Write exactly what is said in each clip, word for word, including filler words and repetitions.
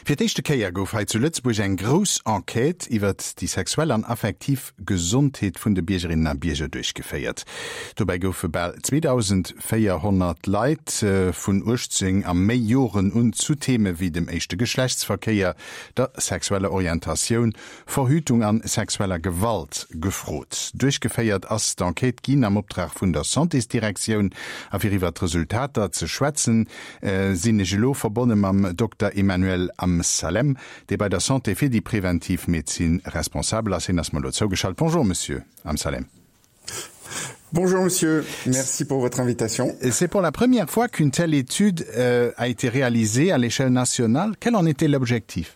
Fir d'échte Keier gouf heit zu Lützburg eng gros Enquete iwwer die sexuell an affektiv Gesundheet vun de Biergerinnen an Bierger durchgeféiert. Dobei goufe bei zweitausendvierhundert Leiit äh, vun Urzing am méi Joren und zu Theme wie dem échte Geschlechtsverkeier, der sexuelle Orientation, Verhütung an sexueller Gewalt gefrot. Durchgeféiert ass d'Enquete ginn am Optrag vun der Santesdirektion a fir iwwer d Resultater ze schwätzen, äh, sinne gelo verbonnen am Doktor Emmanuel Amsalem, der bei der Santé fir die Präventivmedizin responsable ass hin ass mal zugeschaltet. Bonjour, Monsieur Amsalem. Bonjour monsieur, merci pour votre invitation. C'est pour la première fois qu'une telle étude euh, a été réalisée à l'échelle nationale. Quel en était l'objectif?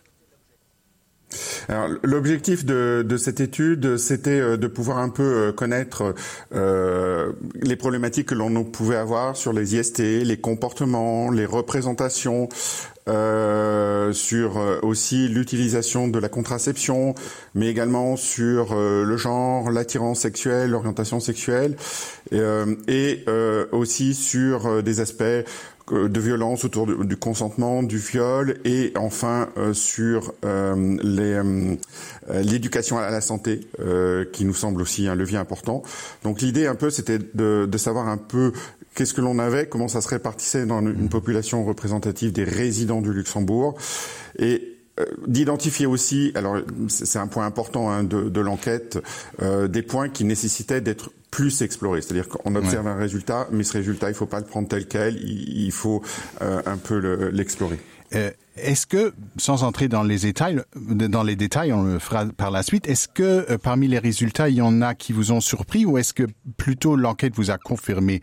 Alors, l'objectif de, de cette étude, c'était de pouvoir un peu connaître euh, les problématiques que l'on pouvait avoir sur les I S T, les comportements, les représentations, euh, sur aussi l'utilisation de la contraception, mais également sur euh, le genre, l'attirance sexuelle, l'orientation sexuelle, euh, et euh, aussi sur euh, des aspects de violence autour du, du consentement, du viol et enfin euh, sur euh, les, euh, l'éducation à la santé euh, qui nous semble aussi un levier important. Donc l'idée un peu c'était de, de savoir un peu qu'est-ce que l'on avait, comment ça se répartissait dans une population représentative des résidents du Luxembourg et d'identifier aussi, alors c'est un point important hein, de, de l'enquête, euh, des points qui nécessitaient d'être plus explorés. C'est-à-dire qu'on observe ouais. un résultat, mais ce résultat, il ne faut pas le prendre tel quel, il, il faut euh, un peu le, l'explorer. Euh, est-ce que, sans entrer dans les détails, dans les détails, on le fera par la suite, est-ce que euh, parmi les résultats, il y en a qui vous ont surpris ou est-ce que plutôt l'enquête vous a confirmé?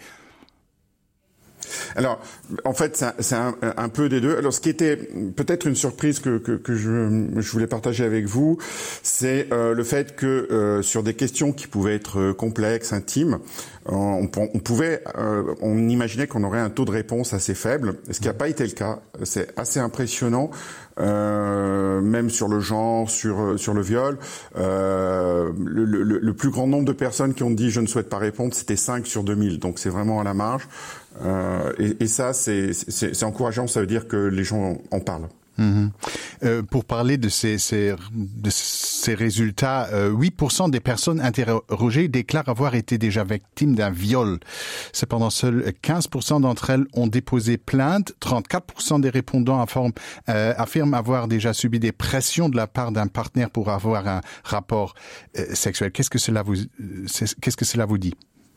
Alors, en fait, c'est un, c'est un, un peu des deux. Alors, ce qui était peut-être une surprise que, que, que je, je voulais partager avec vous, c'est euh, le fait que euh, sur des questions qui pouvaient être complexes, intimes, on, on pouvait, euh, on imaginait qu'on aurait un taux de réponse assez faible, ce qui n'a pas été le cas. C'est assez impressionnant. Euh, même sur le genre, sur sur le viol, euh, le, le, le plus grand nombre de personnes qui ont dit je ne souhaite pas répondre, c'était cinq sur deux mille, donc c'est vraiment à la marge. Euh, et, et ça, c'est, c'est, c'est encourageant, ça veut dire que les gens en parlent. Mmh. Euh, pour parler de ces, ces, de ces résultats, euh, huit pour cent des personnes interrogées déclarent avoir été déjà victimes d'un viol. Cependant, seuls quinze pour cent d'entre elles ont déposé plainte. trente-quatre pour cent des répondants affirment, euh, affirment avoir déjà subi des pressions de la part d'un partenaire pour avoir un rapport euh, sexuel. Qu'est-ce que cela vous, qu'est-ce que cela vous dit?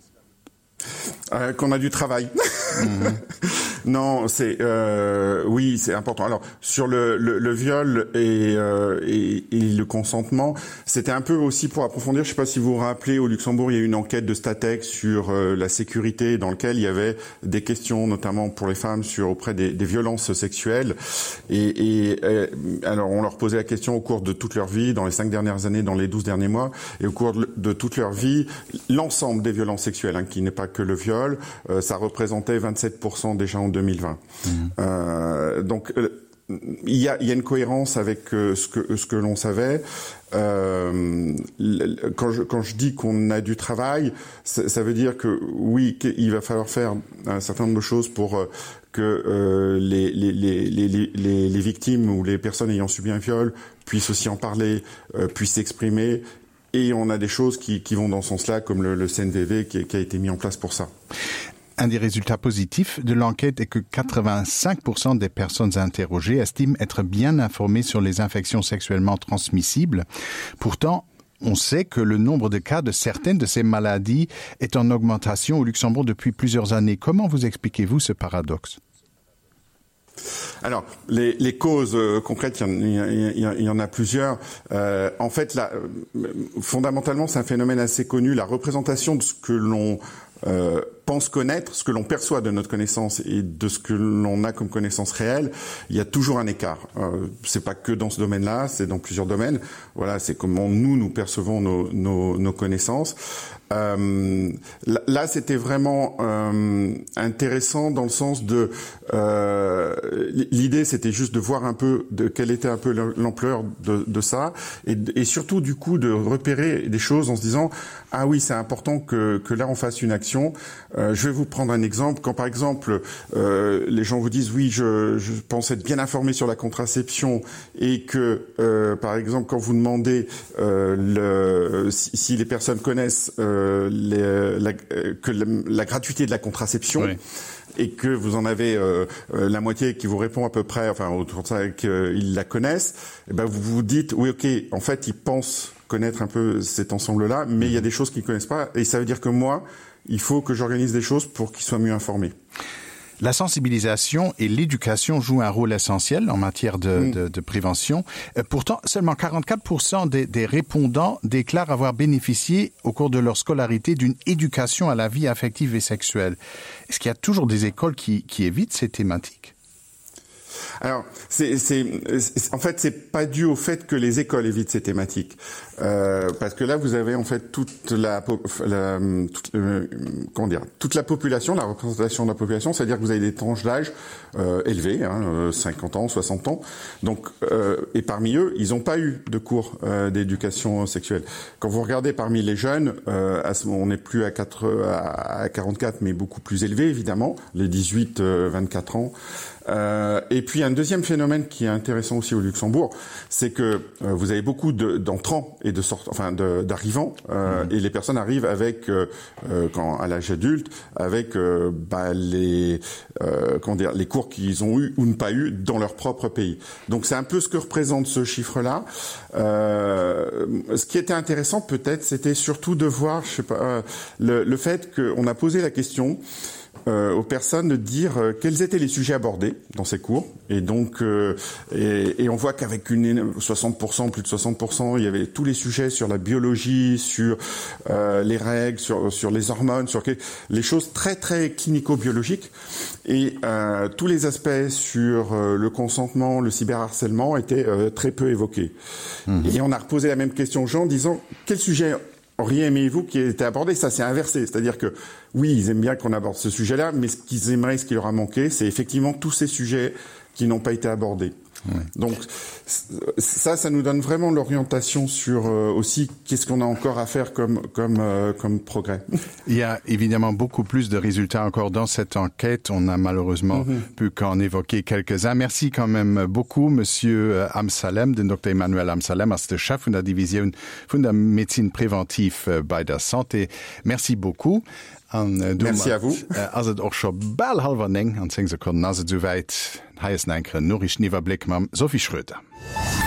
Euh, qu'on a du travail. Mmh. Non, c'est euh, oui, c'est important. Alors sur le, le, le viol et, euh, et, et le consentement, c'était un peu aussi pour approfondir. Je ne sais pas si vous vous rappelez, au Luxembourg, il y a eu une enquête de Statex sur euh, la sécurité, dans laquelle il y avait des questions, notamment pour les femmes, sur auprès des, des violences sexuelles. Et, et, et alors on leur posait la question au cours de toute leur vie, dans les cinq dernières années, dans les douze derniers mois, et au cours de, de toute leur vie, l'ensemble des violences sexuelles, hein, qui n'est pas que le viol, euh, ça représentait vingt-sept pour cent déjà en deux mille vingt. Mmh. Euh, donc euh, il y a, il y a une cohérence avec euh, ce que ce que l'on savait. Euh, quand je quand je dis qu'on a du travail, ça, ça veut dire que oui, qu'il va falloir faire un certain nombre de choses pour euh, que euh, les, les, les, les, les, les victimes ou les personnes ayant subi un viol puissent aussi en parler, euh, puissent s'exprimer. Et on a des choses qui, qui vont dans ce sens-là, comme le, le C N V V qui, qui a été mis en place pour ça. Un des résultats positifs de l'enquête est que quatre-vingt-cinq pour cent des personnes interrogées estiment être bien informées sur les infections sexuellement transmissibles. Pourtant, on sait que le nombre de cas de certaines de ces maladies est en augmentation au Luxembourg depuis plusieurs années. Comment vous expliquez-vous ce paradoxe ? Alors, les, les causes euh, concrètes, il y, il, y, il y en a plusieurs. Euh, en fait, là, fondamentalement, c'est un phénomène assez connu. La représentation de ce que l'on euh, pense connaître, ce que l'on perçoit de notre connaissance et de ce que l'on a comme connaissance réelle, il y a toujours un écart. Euh, c'est pas que dans ce domaine-là, c'est dans plusieurs domaines. Voilà, c'est comment nous nous percevons nos, nos, nos connaissances. Euh, là, c'était vraiment euh, intéressant dans le sens de euh, l'idée, c'était juste de voir un peu de quelle était un peu l'ampleur de, de ça, et, et surtout du coup de repérer des choses en se disant ah oui, c'est important que, que là on fasse une action. Euh, je vais vous prendre un exemple. Quand par exemple euh, les gens vous disent oui, je, je pense être bien informé sur la contraception, et que euh, par exemple quand vous demandez euh, le, si, si les personnes connaissent euh, les, la, que la, la gratuité de la contraception, oui, et que vous en avez euh, euh, la moitié qui vous répond à peu près, enfin autour de ça, qu'ils la connaissent, et ben vous vous dites oui, ok, en fait ils pensent connaître un peu cet ensemble-là, mais il y a des choses qu'ils ne connaissent pas, et ça veut dire que moi, il faut que j'organise des choses pour qu'ils soient mieux informés. La sensibilisation et l'éducation jouent un rôle essentiel en matière de, mmh. de, de prévention. Euh, pourtant, seulement quarante-quatre pour cent des, des répondants déclarent avoir bénéficié au cours de leur scolarité d'une éducation à la vie affective et sexuelle. Est-ce qu'il y a toujours des écoles qui, qui évitent ces thématiques ? Alors, c'est, c'est, c'est, en fait, c'est pas dû au fait que les écoles évitent ces thématiques, euh, parce que là, vous avez en fait toute la, la toute, euh, comment dire, toute la population, la représentation de la population, c'est-à-dire que vous avez des tranches d'âge euh, élevées, hein, cinquante ans, soixante ans, donc, euh, et parmi eux, ils n'ont pas eu de cours euh, d'éducation sexuelle. Quand vous regardez parmi les jeunes, euh, à ce moment, on n'est plus à, quatre, à, à quarante-quatre, mais beaucoup plus élevé, évidemment, les dix-huit vingt-quatre ans. Euh, et puis un deuxième phénomène qui est intéressant aussi au Luxembourg, c'est que euh, vous avez beaucoup de, d'entrants et de sortants, enfin de, d'arrivants, euh, mmh. et les personnes arrivent avec, euh, euh, quand à l'âge adulte, avec euh, bah, les, euh, comment dire, les cours qu'ils ont eu ou ne pas eu dans leur propre pays. Donc c'est un peu ce que représente ce chiffre-là. Euh, ce qui était intéressant peut-être, c'était surtout de voir, je sais pas, euh, le, le fait qu'on a posé la question. Euh, aux personnes de dire euh, quels étaient les sujets abordés dans ces cours, et donc euh, et, et on voit qu'avec une soixante pour cent, plus de soixante pour cent, il y avait tous les sujets sur la biologie, sur euh, les règles, sur sur les hormones, sur les choses très très clinico-biologiques, et euh, tous les aspects sur euh, le consentement, le cyberharcèlement étaient euh, très peu évoqués. Mmh. Et on a reposé la même question aux gens en disant quel sujet auriez-vous qui ait été abordé? Ça s'est inversé, c'est-à-dire que oui, ils aiment bien qu'on aborde ce sujet-là, mais ce qu'ils aimeraient, ce qui leur a manqué, c'est effectivement tous ces sujets qui n'ont pas été abordés. Ouais. Donc ça, ça nous donne vraiment l'orientation sur euh, aussi qu'est-ce qu'on a encore à faire comme comme euh, comme progrès. Il y a évidemment beaucoup plus de résultats encore dans cette enquête. On a malheureusement mm-hmm. pu qu'en évoquer quelques-uns. Merci quand même beaucoup, Monsieur Amsalem, den Doktor Emmanuel Amsalem, als der Chef von der Division von der Medizin Präventiv bei der Santé. Merci beaucoup. An, äh, Merci à vous. Äh, as et och scho ball halber eng an zehn Sekunden as soweit. Heiers enkere Norich Niwerblick mam Sophie Schröter.